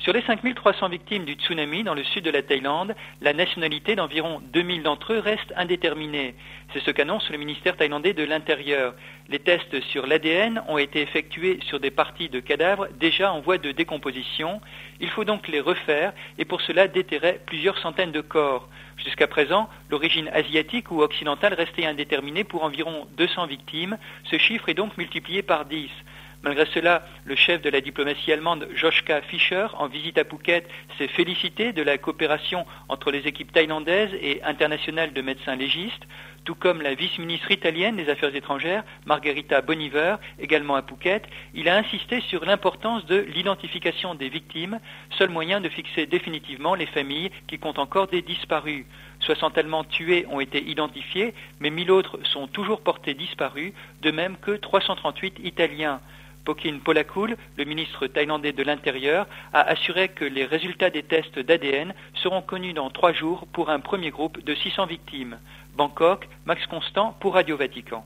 Sur les 5300 victimes du tsunami dans le sud de la Thaïlande, la nationalité d'environ 2000 d'entre eux reste indéterminée. C'est ce qu'annonce le ministère thaïlandais de l'Intérieur. Les tests sur l'ADN ont été effectués sur des parties de cadavres déjà en voie de décomposition. Il faut donc les refaire et pour cela déterrer plusieurs centaines de corps. Jusqu'à présent, l'origine asiatique ou occidentale restait indéterminée pour environ 200 victimes. Ce chiffre est donc multiplié par 10. Malgré cela, le chef de la diplomatie allemande Joschka Fischer, en visite à Phuket, s'est félicité de la coopération entre les équipes thaïlandaises et internationales de médecins légistes, tout comme la vice-ministre italienne des Affaires étrangères, Margherita Boniver, également à Phuket. Il a insisté sur l'importance de l'identification des victimes, seul moyen de fixer définitivement les familles qui comptent encore des disparus. 60 Allemands tués ont été identifiés, mais 1000 autres sont toujours portés disparus, de même que 338 Italiens. Pokin Polakul, le ministre thaïlandais de l'Intérieur, a assuré que les résultats des tests d'ADN seront connus dans 3 jours pour un premier groupe de 600 victimes. Bangkok, Max Constant pour Radio Vatican.